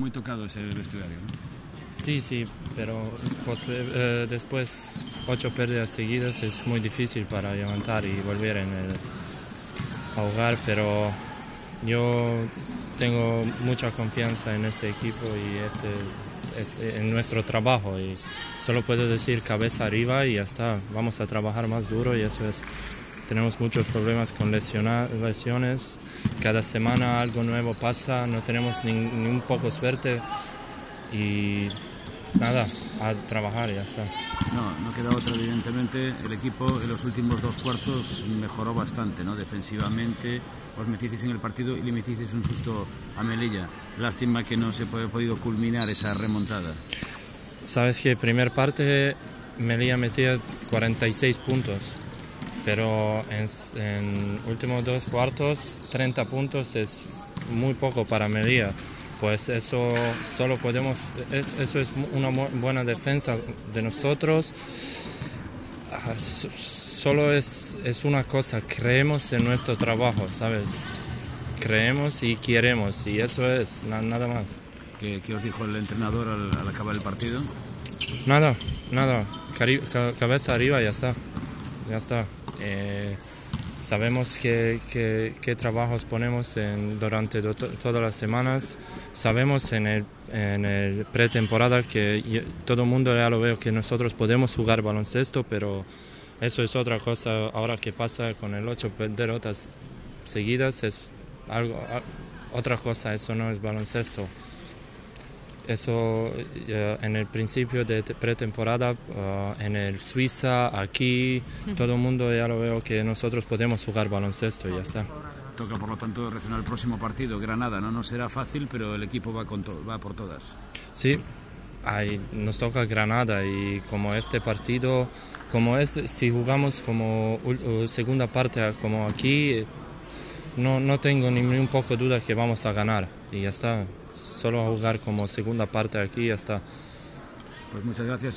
muy tocado ese vestuario, ¿no? Sí, pero pues, después 8 pérdidas seguidas es muy difícil para levantar y volver a jugar, pero yo tengo mucha confianza en este equipo y en nuestro trabajo, y solo puedo decir cabeza arriba y ya está. Vamos a trabajar más duro y eso es. Tenemos muchos problemas con lesiones, cada semana algo nuevo pasa, no tenemos ni un poco suerte y nada, a trabajar y ya está. No queda otra, evidentemente. El equipo en los últimos 2 cuartos mejoró bastante, ¿no? Defensivamente os metisteis en el partido y le metisteis un susto a Melilla. Lástima que no se ha podido culminar esa remontada. Sabes que primer parte Melilla metía 46 puntos, pero en últimos 2 cuartos 30 puntos es muy poco para Melilla. Pues eso eso es una buena defensa de nosotros. Solo es una cosa, creemos en nuestro trabajo, ¿sabes? Creemos y queremos, y eso es, nada más. ¿Qué os dijo el entrenador al acabar el partido? Nada, cabeza arriba y ya está. Sabemos qué trabajos ponemos durante todas las semanas. Sabemos en el pretemporada que todo el mundo ya lo veo que nosotros podemos jugar baloncesto, pero eso es otra cosa. Ahora que pasa con el 8 derrotas seguidas es otra cosa, eso no es baloncesto. Eso en el principio de pretemporada, en el Suiza, aquí, todo el mundo ya lo veo que nosotros podemos jugar baloncesto y ya está. Toca, por lo tanto, reaccionar el próximo partido, Granada. No será fácil, pero el equipo va por todas. Sí, nos toca Granada y como este partido, si jugamos como segunda parte como aquí, no tengo ni un poco de duda que vamos a ganar y ya está. Solo a jugar como segunda parte aquí y ya está. Pues muchas gracias.